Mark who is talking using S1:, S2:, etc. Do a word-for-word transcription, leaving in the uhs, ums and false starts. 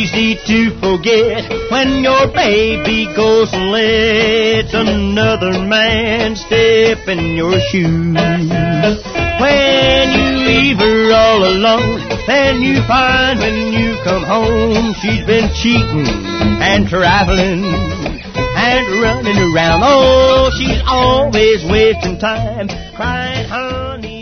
S1: easy to forget when your baby goes and lets another man step in your shoes. When you leave her all alone, then you find when you come home she's been cheating and traveling and running around. Oh, she's always wasting time crying, honey.